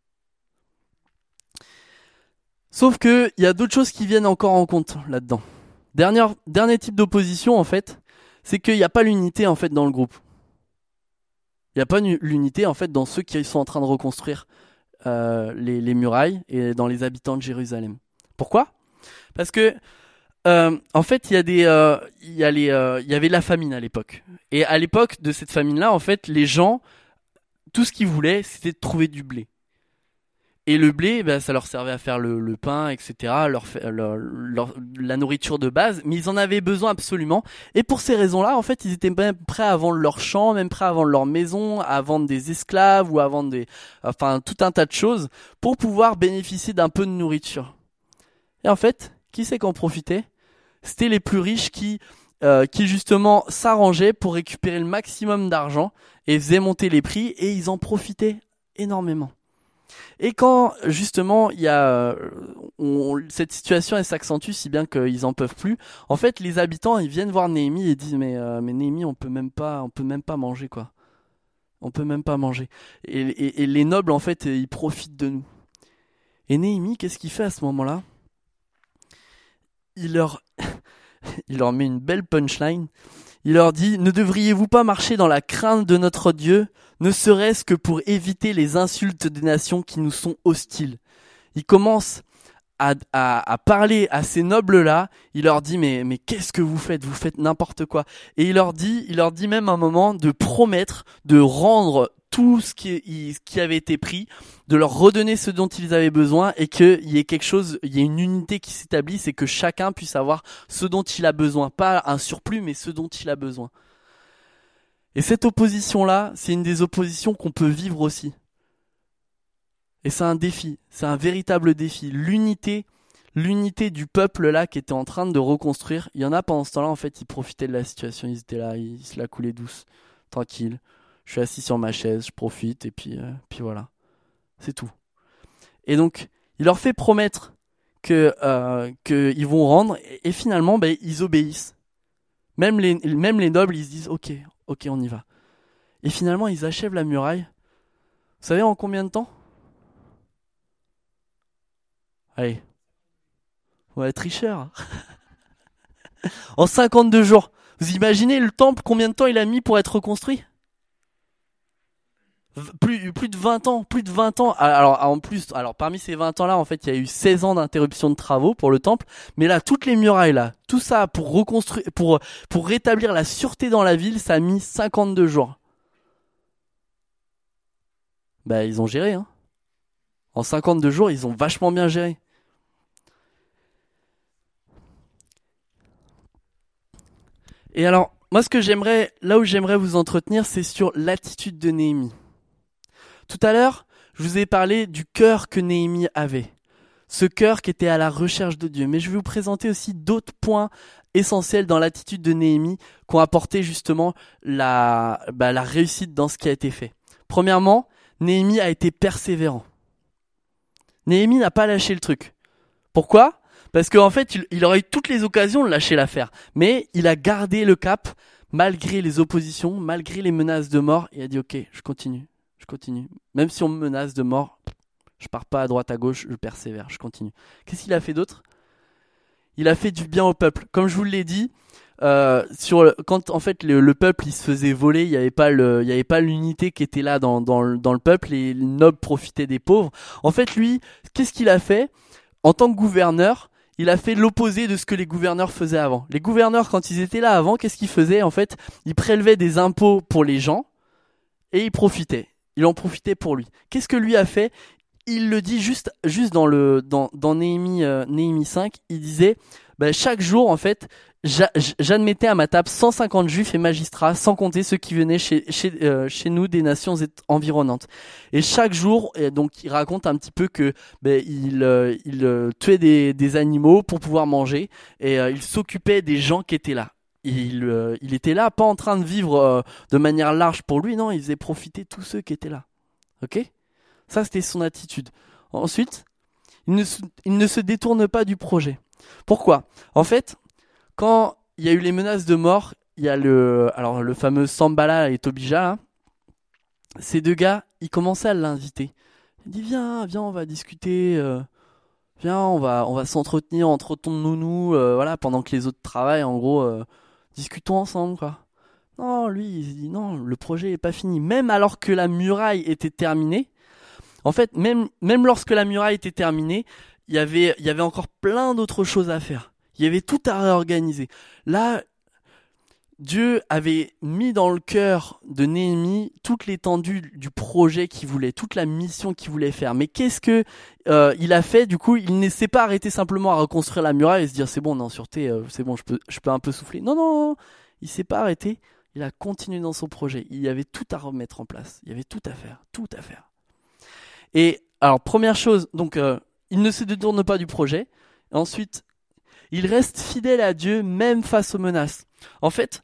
Sauf que il y a d'autres choses qui viennent encore en compte là-dedans. Dernier, dernier type d'opposition en fait, c'est qu'il n'y a pas l'unité en fait dans le groupe. Il n'y a pas l'unité en fait dans ceux qui sont en train de reconstruire euh, les, les murailles et dans les habitants de Jérusalem. Pourquoi? Parce que euh, en fait il y a des, euh, il y a les, euh, il y avait la famine à l'époque. Et à l'époque de cette famine-là, en fait, les gens, tout ce qu'ils voulaient, c'était de trouver du blé. Et le blé, ben, ça leur servait à faire le, le pain, et cetera, leur, leur, leur, la nourriture de base, mais ils en avaient besoin absolument. Et pour ces raisons-là, en fait, ils étaient même prêts à vendre leurs champs, même prêts à vendre leur maison, à vendre des esclaves ou à vendre des, enfin, tout un tas de choses pour pouvoir bénéficier d'un peu de nourriture. Et en fait, qui c'est qu'en profitait? C'était les plus riches qui, euh, qui justement s'arrangeaient pour récupérer le maximum d'argent et faisaient monter les prix et ils en profitaient énormément. Et quand justement il y a on, cette situation elle s'accentue si bien qu'ils en peuvent plus, en fait les habitants ils viennent voir Néhémie et disent mais euh, mais Néhémie on peut même pas on peut même pas manger quoi, on peut même pas manger. Et, et, et les nobles en fait ils profitent de nous. Et Néhémie qu'est-ce qu'il fait à ce moment-là? Il leur il leur met une belle punchline. Il leur dit: ne devriez-vous pas marcher dans la crainte de notre Dieu, ne serait-ce que pour éviter les insultes des nations qui nous sont hostiles? Il commence à, à, à parler à ces nobles-là. Il leur dit: mais, mais qu'est-ce que vous faites? Vous faites n'importe quoi. Et il leur dit, il leur dit même un moment de promettre de rendre tout ce qui, ce qui avait été pris, de leur redonner ce dont ils avaient besoin et qu'il y ait quelque chose, il y ait une unité qui s'établisse et que chacun puisse avoir ce dont il a besoin. Pas un surplus, mais ce dont il a besoin. Et cette opposition-là, c'est une des oppositions qu'on peut vivre aussi. Et c'est un défi, c'est un véritable défi. L'unité, l'unité du peuple là qui était en train de reconstruire, il y en a pendant ce temps-là, en fait, ils profitaient de la situation, ils étaient là, ils se la coulaient douce, tranquille. Je suis assis sur ma chaise, je profite et puis, euh, puis voilà, c'est tout. Et donc, il leur fait promettre que euh, qu'ils vont rendre et, et finalement, ben, ils obéissent. Même les, même les nobles, ils se disent ok, ok, on y va. Et finalement, ils achèvent la muraille. Vous savez en combien de temps? Allez, on va être tricheur. En cinquante-deux jours. Vous imaginez le temple, combien de temps il a mis pour être reconstruit? Plus, plus de vingt ans, plus de vingt ans. Alors, en plus, alors, parmi ces vingt ans-là, en fait, il y a eu seize ans d'interruption de travaux pour le temple. Mais là, toutes les murailles, là, tout ça pour reconstruire, pour, pour rétablir la sûreté dans la ville, ça a mis cinquante-deux jours. Bah, ils ont géré, hein. En cinquante-deux jours, ils ont vachement bien géré. Et alors, moi, ce que j'aimerais, là où j'aimerais vous entretenir, c'est sur l'attitude de Néhémie. Tout à l'heure, je vous ai parlé du cœur que Néhémie avait. Ce cœur qui était à la recherche de Dieu. Mais je vais vous présenter aussi d'autres points essentiels dans l'attitude de Néhémie qui ont apporté justement la, bah, la réussite dans ce qui a été fait. Premièrement, Néhémie a été persévérant. Néhémie n'a pas lâché le truc. Pourquoi ? Parce qu'en fait, il, il aurait eu toutes les occasions de lâcher l'affaire. Mais il a gardé le cap malgré les oppositions, malgré les menaces de mort. Il a dit ok, je continue. Je continue. Même si on me menace de mort, je pars pas à droite à gauche, je persévère, je continue. Qu'est-ce qu'il a fait d'autre ? il a fait du bien au peuple. Comme je vous l'ai dit, euh, sur le, quand en fait le, le peuple il se faisait voler, il y avait pas le, il y avait pas l'unité qui était là dans dans le, dans le peuple. Les nobles profitaient des pauvres. En fait, lui, qu'est-ce qu'il a fait en tant que gouverneur? Il a fait l'opposé de ce que les gouverneurs faisaient avant. Les gouverneurs, quand ils étaient là avant, qu'est-ce qu'ils faisaient? En fait, ils prélevaient des impôts pour les gens et ils profitaient. Il en profitait pour lui. Qu'est-ce que lui a fait? Il le dit juste, juste dans le, dans, dans Néhémie, euh, Néhémie cinq, il disait, bah, chaque jour, en fait, j'a- j'admettais à ma table cent cinquante juifs et magistrats, sans compter ceux qui venaient chez, chez, euh, chez nous des nations environnantes. Et chaque jour, et donc, il raconte un petit peu que, ben, il, euh, il euh, tuait des, des animaux pour pouvoir manger, et euh, il s'occupait des gens qui étaient là. Il, euh, il était là, pas en train de vivre euh, de manière large pour lui, non, il faisait profiter tous ceux qui étaient là. Ok? Ça, c'était son attitude. Ensuite, il ne, se, il ne se détourne pas du projet. Pourquoi? En fait, quand il y a eu les menaces de mort, il y a le, alors le fameux Sambala et Tobija, là, ces deux gars, ils commençaient à l'inviter. Il dit viens, viens, on va discuter, euh, viens, on va, on va s'entretenir, entretons-nous, euh, voilà, pendant que les autres travaillent, en gros, euh, discutons ensemble, quoi. Non, lui, il se dit non, le projet est pas fini. Même alors que la muraille était terminée, en fait, même, même lorsque la muraille était terminée, il y avait, il y avait encore plein d'autres choses à faire. Il y avait tout à réorganiser. Là, Dieu avait mis dans le cœur de Néhémie toute l'étendue du projet qu'il voulait, toute la mission qu'il voulait faire. Mais qu'est-ce que euh, il a fait? Du coup, il ne s'est pas arrêté simplement à reconstruire la muraille et se dire c'est bon, on est en sûreté, euh, c'est bon, je peux, je peux un peu souffler. Non, non, non, il s'est pas arrêté. Il a continué dans son projet. Il y avait tout à remettre en place. Il y avait tout à faire, tout à faire. Et alors, première chose, donc, euh, il ne se détourne pas du projet. Ensuite, il reste fidèle à Dieu, même face aux menaces. En fait,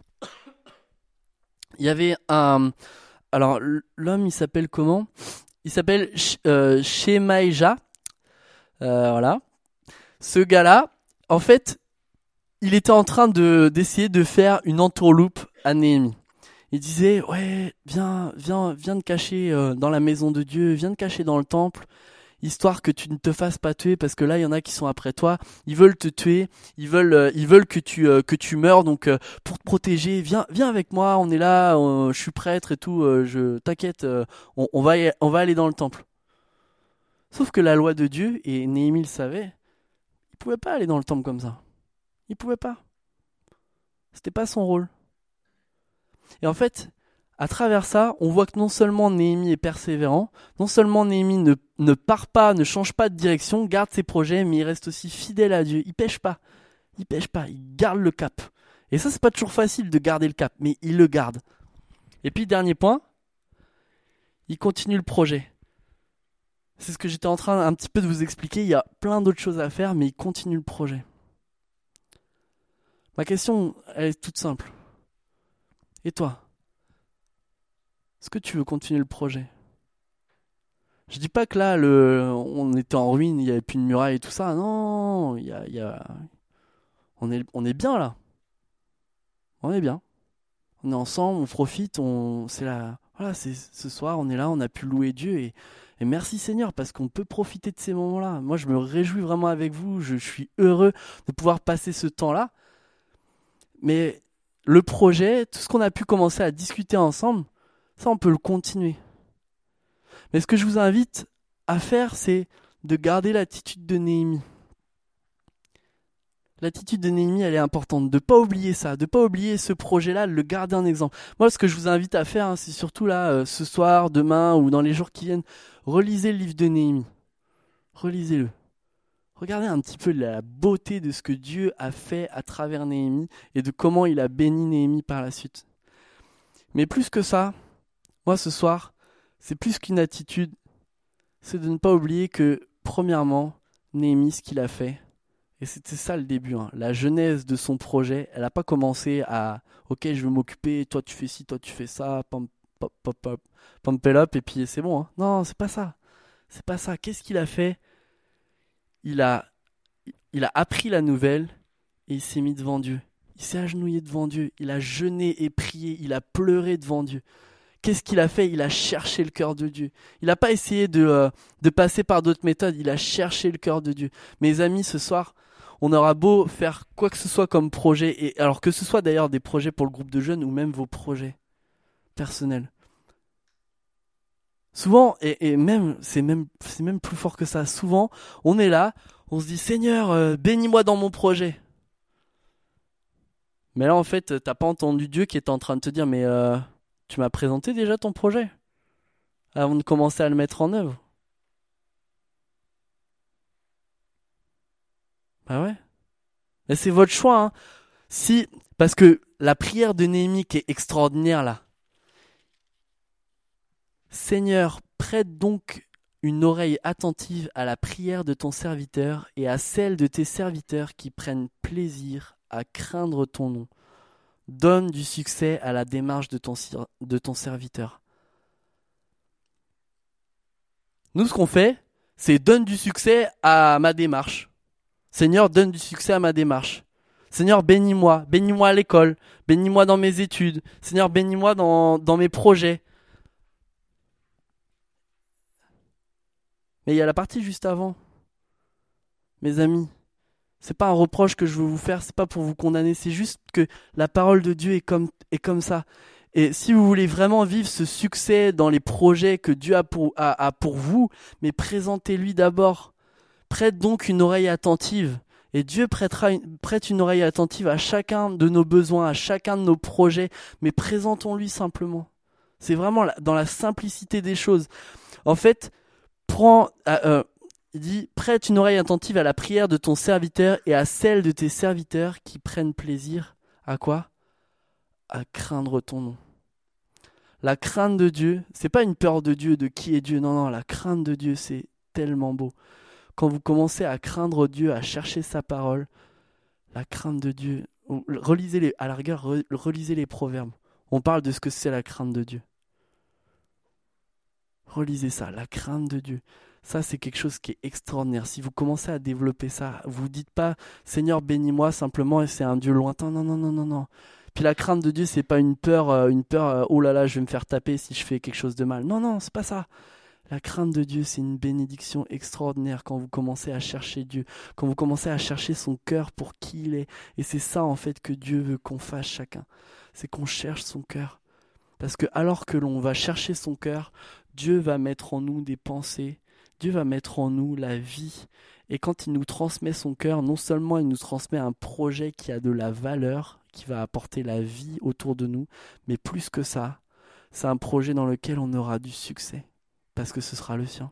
il y avait un... Alors, l'homme, il s'appelle comment? Il s'appelle euh, Shemaïja. Euh, voilà. Ce gars-là, en fait, il était en train de d'essayer de faire une entourloupe à Néhémie. Il disait, ouais, viens, viens, viens te cacher euh, dans la maison de Dieu, viens te cacher dans le temple, histoire que tu ne te fasses pas tuer, parce que là, il y en a qui sont après toi, ils veulent te tuer, ils veulent, euh, ils veulent que tu, euh, que tu meurs, donc euh, pour te protéger, viens, viens avec moi, on est là, euh, je suis prêtre et tout, euh, je t'inquiète, euh, on, on va, y, on va aller dans le temple. Sauf que la loi de Dieu, et Néhémie le savait, il pouvait pas aller dans le temple comme ça. Il pouvait pas. C'était pas son rôle. Et en fait, à travers ça, on voit que non seulement Néhémie est persévérant, non seulement Néhémie ne, ne part pas, ne change pas de direction, garde ses projets, mais il reste aussi fidèle à Dieu. Il pêche pas. Il pêche pas. Il garde le cap. Et ça, c'est pas toujours facile de garder le cap, mais il le garde. Et puis, dernier point, il continue le projet. C'est ce que j'étais en train un petit peu de vous expliquer. Il y a plein d'autres choses à faire, mais il continue le projet. Ma question, elle est toute simple. Et toi? Est-ce que tu veux continuer le projet? Je dis pas que là, le, on était en ruine, il n'y avait plus de muraille et tout ça. Non, il y a, il y a, on est, on est bien là. On est bien. On est ensemble, on profite, on, c'est là, voilà, c'est ce soir, on est là, on a pu louer Dieu et, et merci Seigneur parce qu'on peut profiter de ces moments-là. Moi, je me réjouis vraiment avec vous. Je, je suis heureux de pouvoir passer ce temps-là. Mais le projet, tout ce qu'on a pu commencer à discuter ensemble, ça, on peut le continuer. Mais ce que je vous invite à faire, c'est de garder l'attitude de Néhémie. L'attitude de Néhémie, elle est importante. De ne pas oublier ça, de ne pas oublier ce projet-là, de le garder en exemple. Moi, ce que je vous invite à faire, hein, c'est surtout là, euh, ce soir, demain ou dans les jours qui viennent, relisez le livre de Néhémie. Relisez-le. Regardez un petit peu la beauté de ce que Dieu a fait à travers Néhémie et de comment il a béni Néhémie par la suite. Mais plus que ça, moi ce soir, c'est plus qu'une attitude, c'est de ne pas oublier que, premièrement, Néhémie, ce qu'il a fait, et c'était ça le début, hein, la genèse de son projet, elle n'a pas commencé à « Ok, je veux m'occuper, toi tu fais ci, toi tu fais ça, pump, pump, pump, pump, pump it up, et puis c'est bon. Hein. » Non, c'est pas ça. C'est pas ça. Qu'est-ce qu'il a fait? Il a, il a appris la nouvelle et il s'est mis devant Dieu. Il s'est agenouillé devant Dieu. Il a jeûné et prié. Il a pleuré devant Dieu. Qu'est-ce qu'il a fait? Il a cherché le cœur de Dieu. Il n'a pas essayé de, euh, de passer par d'autres méthodes. Il a cherché le cœur de Dieu. Mes amis, ce soir, on aura beau faire quoi que ce soit comme projet, et alors que ce soit d'ailleurs des projets pour le groupe de jeunes ou même vos projets personnels. Souvent, et, et même, c'est même, c'est même plus fort que ça. Souvent, on est là, on se dit Seigneur, euh, bénis-moi dans mon projet. Mais là, en fait, t'as pas entendu Dieu qui est en train de te dire, mais euh, tu m'as présenté déjà ton projet avant de commencer à le mettre en œuvre. Bah ouais. Et c'est votre choix, hein. Si, parce que la prière de Néhémie qui est extraordinaire là. Seigneur, prête donc une oreille attentive à la prière de ton serviteur et à celle de tes serviteurs qui prennent plaisir à craindre ton nom. Donne du succès à la démarche de ton, de ton serviteur. Nous, ce qu'on fait, c'est donne du succès à ma démarche. Seigneur, donne du succès à ma démarche. Seigneur, bénis-moi. Bénis-moi à l'école. Bénis-moi dans mes études. Seigneur, bénis-moi dans, dans mes projets. Mais il y a la partie juste avant. Mes amis, c'est pas un reproche que je veux vous faire, c'est pas pour vous condamner, c'est juste que la parole de Dieu est comme, est comme ça. Et si vous voulez vraiment vivre ce succès dans les projets que Dieu a pour, a, a pour vous, mais présentez-lui d'abord. Prête donc une oreille attentive. Et Dieu prêtera une, prête une oreille attentive à chacun de nos besoins, à chacun de nos projets, mais présentons-lui simplement. C'est vraiment la, dans la simplicité des choses. En fait, prends, euh, euh, il dit, prête une oreille attentive à la prière de ton serviteur et à celle de tes serviteurs qui prennent plaisir à quoi? À craindre ton nom. La crainte de Dieu, c'est pas une peur de Dieu, de qui est Dieu. Non, non, la crainte de Dieu, c'est tellement beau. Quand vous commencez à craindre Dieu, à chercher sa parole, la crainte de Dieu, relisez les, à la rigueur, relisez les proverbes. On parle de ce que c'est la crainte de Dieu. Relisez ça, la crainte de Dieu. Ça, c'est quelque chose qui est extraordinaire. Si vous commencez à développer ça, vous ne dites pas « Seigneur, bénis-moi » simplement et c'est un Dieu lointain. Non, non, non, non, non. Puis la crainte de Dieu, c'est pas une peur, euh, une peur euh, « Oh là là, je vais me faire taper si je fais quelque chose de mal ». Non, non, c'est pas ça. La crainte de Dieu, c'est une bénédiction extraordinaire quand vous commencez à chercher Dieu, quand vous commencez à chercher son cœur pour qui il est. Et c'est ça, en fait, que Dieu veut qu'on fasse chacun. C'est qu'on cherche son cœur. Parce que alors que l'on va chercher son cœur, Dieu va mettre en nous des pensées, Dieu va mettre en nous la vie. Et quand il nous transmet son cœur, non seulement il nous transmet un projet qui a de la valeur, qui va apporter la vie autour de nous, mais plus que ça, c'est un projet dans lequel on aura du succès. Parce que ce sera le sien.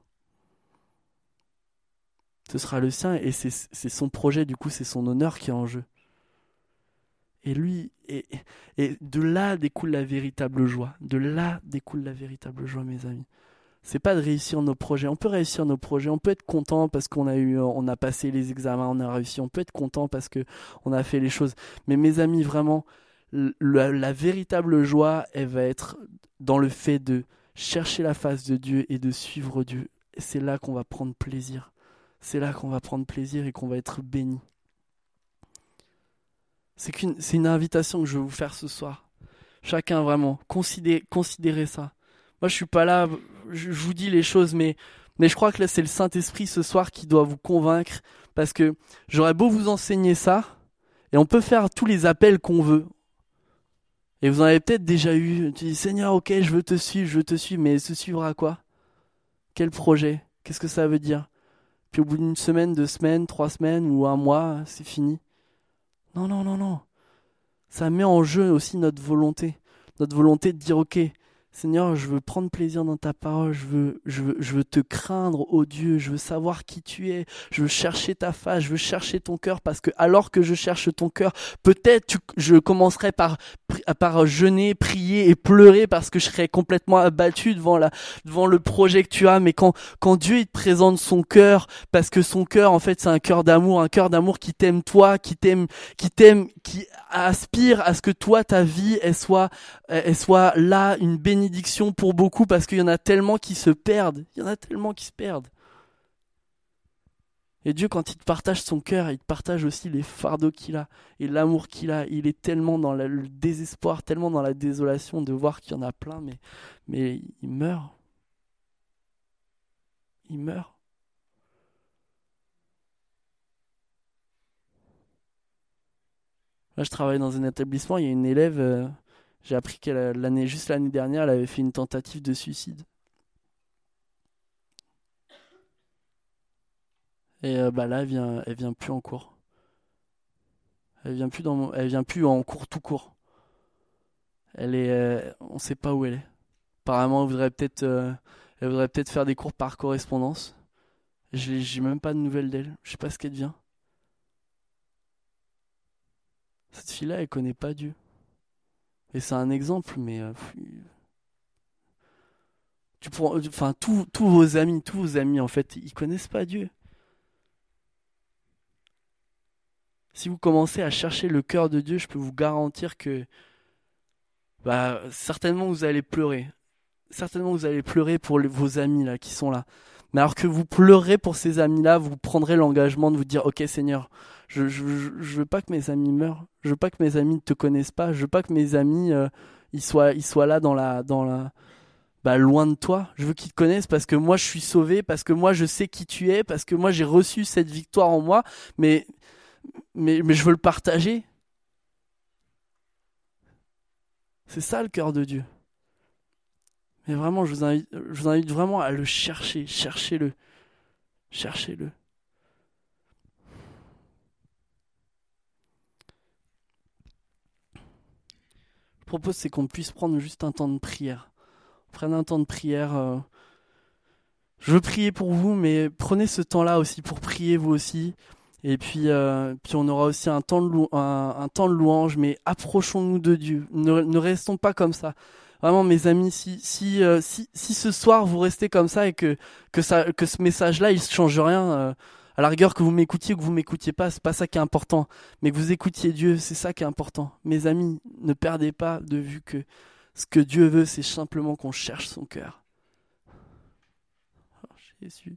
Ce sera le sien et c'est, c'est son projet, du coup c'est son honneur qui est en jeu. Et lui, et, et de là découle la véritable joie. De là découle la véritable joie, mes amis. C'est pas de réussir nos projets. On peut réussir nos projets, on peut être content parce qu'on a eu, on a passé les examens, on a réussi. On peut être content parce que on a fait les choses. Mais mes amis, vraiment, la, la véritable joie, elle va être dans le fait de chercher la face de Dieu et de suivre Dieu. Et c'est là qu'on va prendre plaisir. C'est là qu'on va prendre plaisir et qu'on va être béni. C'est, qu'une, c'est une invitation que je vais vous faire ce soir. Chacun vraiment, considérez, considérez ça. Moi je suis pas là, je, je vous dis les choses, mais, mais je crois que là c'est le Saint-Esprit ce soir qui doit vous convaincre, parce que j'aurais beau vous enseigner ça, et on peut faire tous les appels qu'on veut. Et vous en avez peut-être déjà eu, tu dis Seigneur, ok, je veux te suivre, je veux te suivre, mais se suivre à quoi? Quel projet? Qu'est-ce que ça veut dire? Puis au bout d'une semaine, deux semaines, trois semaines ou un mois, c'est fini. Non, non, non, non. Ça met en jeu aussi notre volonté. Notre volonté de dire, ok, Seigneur, je veux prendre plaisir dans ta parole, je veux, je veux, je veux te craindre, ô Dieu, je veux savoir qui tu es, je veux chercher ta face, je veux chercher ton cœur, parce que alors que je cherche ton cœur, peut-être tu, je commencerai par, par jeûner, prier et pleurer parce que je serai complètement abattu devant la, devant le projet que tu as, mais quand, quand Dieu il te présente son cœur, parce que son cœur, en fait, c'est un cœur d'amour, un cœur d'amour qui t'aime toi, qui t'aime, qui t'aime, qui aspire à ce que toi, ta vie, elle soit, elle soit là, une bénédiction bénédiction pour beaucoup, parce qu'il y en a tellement qui se perdent. Il y en a tellement qui se perdent. Et Dieu, quand il te partage son cœur, il te partage aussi les fardeaux qu'il a et l'amour qu'il a. Il est tellement dans le désespoir, tellement dans la désolation de voir qu'il y en a plein, mais, mais il meurt. Il meurt. Là, je travaille dans un établissement, il y a une élève, euh, j'ai appris qu'elle a- l'année, juste l'année dernière, elle avait fait une tentative de suicide. Et euh, bah là, elle vient, elle vient plus en cours. Elle vient plus dans mon- elle vient plus en cours tout court. Elle est, euh, on sait pas où elle est. Apparemment, elle voudrait peut-être, euh, elle voudrait peut-être faire des cours par correspondance. J'ai, j'ai même pas de nouvelles d'elle. Je sais pas ce qu'elle devient. Cette fille-là, elle connaît pas Dieu. Et c'est un exemple, mais euh, tu pourras, enfin, tous, tous vos amis, tous vos amis, en fait, ils connaissent pas Dieu. Si vous commencez à chercher le cœur de Dieu, je peux vous garantir que, bah, certainement vous allez pleurer. Certainement vous allez pleurer pour les- vos amis là qui sont là. Mais alors que vous pleurez pour ces amis-là, vous prendrez l'engagement de vous dire, ok Seigneur, je, je, je, je veux pas que mes amis meurent, je veux pas que mes amis ne te connaissent pas, je veux pas que mes amis euh, ils soient, ils soient là dans la, dans la, bah, loin de toi. Je veux qu'ils te connaissent parce que moi je suis sauvé, parce que moi je sais qui tu es, parce que moi j'ai reçu cette victoire en moi, mais, mais, mais je veux le partager. C'est ça le cœur de Dieu. Mais vraiment, je vous invite, je vous invite vraiment à le chercher, cherchez-le, cherchez-le. Je propose c'est qu'on puisse prendre juste un temps de prière. Prenez un temps de prière. euh, Je veux prier pour vous, mais prenez ce temps-là aussi pour prier vous aussi. Et puis, euh, puis on aura aussi un temps de lou- un, un temps de louange, mais approchons-nous de Dieu. Ne, ne restons pas comme ça. Vraiment, mes amis, si si euh, si si ce soir vous restez comme ça et que que ça que ce message-là il change rien, euh, à la rigueur que vous m'écoutiez ou que vous m'écoutiez pas, c'est pas ça qui est important. Mais que vous écoutiez Dieu, c'est ça qui est important. Mes amis, ne perdez pas de vue que ce que Dieu veut, c'est simplement qu'on cherche son cœur. Oh, Jésus,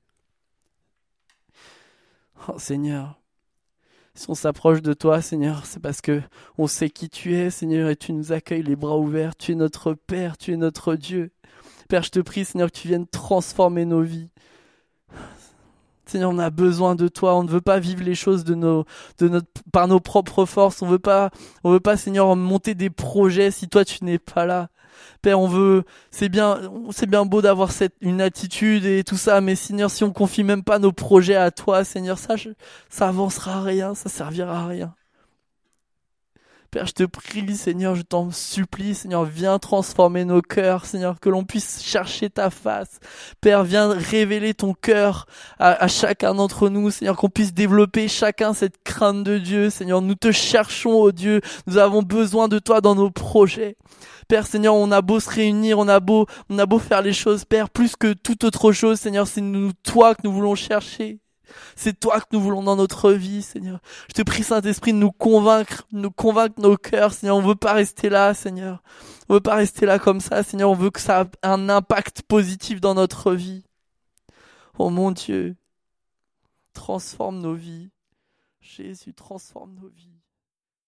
oh Seigneur. Si on s'approche de toi, Seigneur, c'est parce que on sait qui tu es, Seigneur, et tu nous accueilles les bras ouverts. Tu es notre Père, tu es notre Dieu. Père, je te prie, Seigneur, que tu viennes transformer nos vies. Seigneur, on a besoin de toi. On ne veut pas vivre les choses de nos, de notre, par nos propres forces. On veut pas, on veut pas, Seigneur, monter des projets si toi tu n'es pas là. Père, on veut, c'est bien, c'est bien beau d'avoir cette, une attitude et tout ça, mais Seigneur, si on confie même pas nos projets à toi, Seigneur, ça, je- ça avancera à rien, ça servira à rien. Père, je te prie, Seigneur, je t'en supplie, Seigneur, viens transformer nos cœurs, Seigneur, que l'on puisse chercher ta face. Père, viens révéler ton cœur à, à chacun d'entre nous, Seigneur, qu'on puisse développer chacun cette crainte de Dieu, Seigneur. Nous te cherchons, ô Dieu, nous avons besoin de toi dans nos projets. Père, Seigneur, on a beau se réunir, on a beau, on a beau faire les choses, Père, plus que toute autre chose, Seigneur, c'est nous, toi que nous voulons chercher. C'est toi que nous voulons dans notre vie, Seigneur. Je te prie, Saint-Esprit, de nous convaincre, de nous convaincre nos cœurs, Seigneur. On veut pas rester là, Seigneur. On veut pas rester là comme ça, Seigneur. On veut que ça ait un impact positif dans notre vie. Oh mon Dieu, transforme nos vies. Jésus, transforme nos vies.